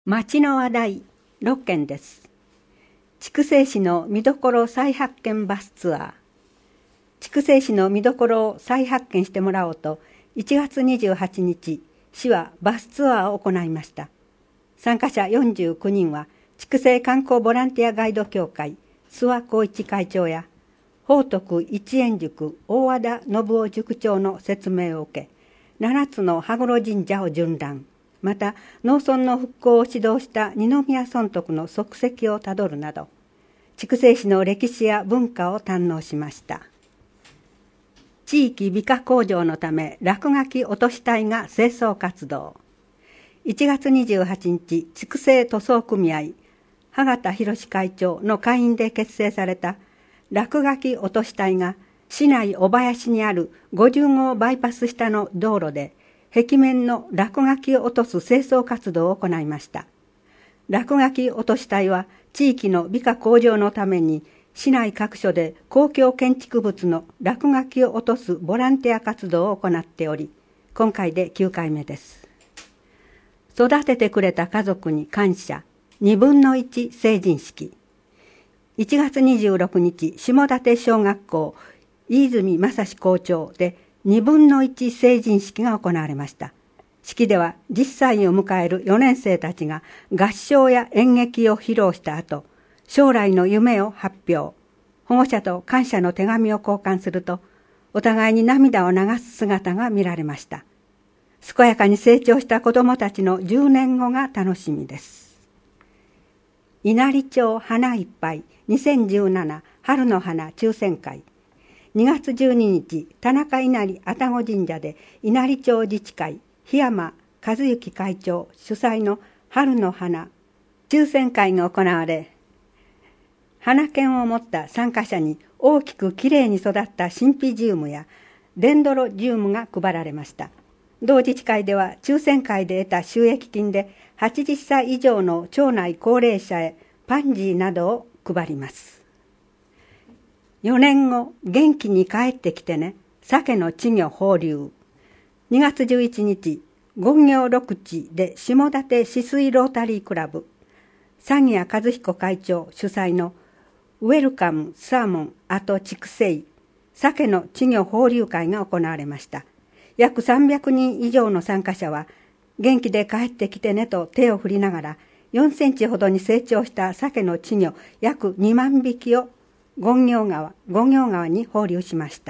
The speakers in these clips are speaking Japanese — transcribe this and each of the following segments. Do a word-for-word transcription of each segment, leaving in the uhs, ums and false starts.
町の話題ろっけんです。筑西市の見どころ再発見バスツアー。筑西市の見どころを再発見してもらおうと、いちがつにじゅうはちにち、市はバスツアーを行いました。参加者よんじゅうきゅうにんは、筑西観光ボランティアガイド協会、諏訪光一会長や、宝徳一円塾大和田信夫塾長の説明を受け、ななつの羽黒神社を巡覧。また農村の復興を指導した二宮尊徳の足跡をたどるなど、筑西市の歴史や文化を堪能しました。地域美化向上のため落書き落とし隊が清掃活動。いちがつにじゅうはちにち、筑西塗装組合羽形博会長の会員で結成された落書き落とし隊が市内小林にあるごじゅうごうバイパス下の道路で壁面の落書きを落とす清掃活動を行いました。落書き落とし隊は地域の美化向上のために市内各所で公共建築物の落書きを落とすボランティア活動を行っており、今回できゅうかいめです。育ててくれた家族に感謝にぶんのいち成人式。いちがつにじゅうろくにち、下館小学校飯泉正史校長でにぶんのいち成人式が行われました。式ではじゅっさいを迎えるよねんせいたちが合唱や演劇を披露した後、将来の夢を発表。保護者と感謝の手紙を交換すると、お互いに涙を流す姿が見られました。健やかに成長した子どもたちのじゅうねんごが楽しみです。稲荷町花いっぱいにせんじゅうなな春の花抽選会。にがつじゅうににち、田中稲荷愛宕神社で稲荷町自治会檜山和幸会長主催の春の花抽選会が行われ、花券を持った参加者に大きくきれいに育ったシンピジウムやデンドロジウムが配られました。同自治会では抽選会で得た収益金ではちじゅっさい以上の町内高齢者へパンジーなどを配ります。よねんご、元気に帰ってきてね、鮭の稚魚放流。にがつじゅういちにち、五行六地で下館止水ロータリークラブ、佐木谷和彦会長主催のウェルカムサーモンアト筑西鮭の稚魚放流会が行われました。約さんびゃくにん以上の参加者は、元気で帰ってきてねと手を振りながら、よんセンチほどに成長した鮭の稚魚約にまんびきを五行川、五行川に放流しました。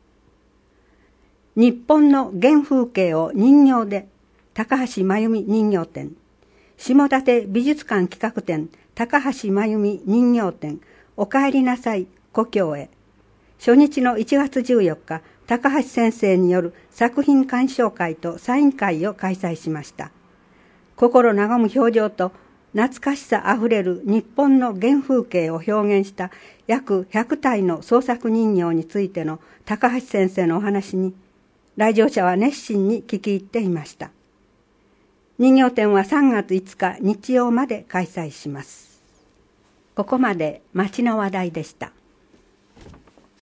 日本の原風景を人形で、高橋真由美人形展。下館美術館企画展、高橋真由美人形展、お帰りなさい故郷へ。初日のいちがつじゅうよっか、高橋先生による作品鑑賞会とサイン会を開催しました。心和む表情と懐かしさあふれる日本の原風景を表現した約ひゃくたいの創作人形についての高橋先生のお話に、来場者は熱心に聞き入っていました。人形展はさんがついつか日曜まで開催します。ここまで町の話題でした。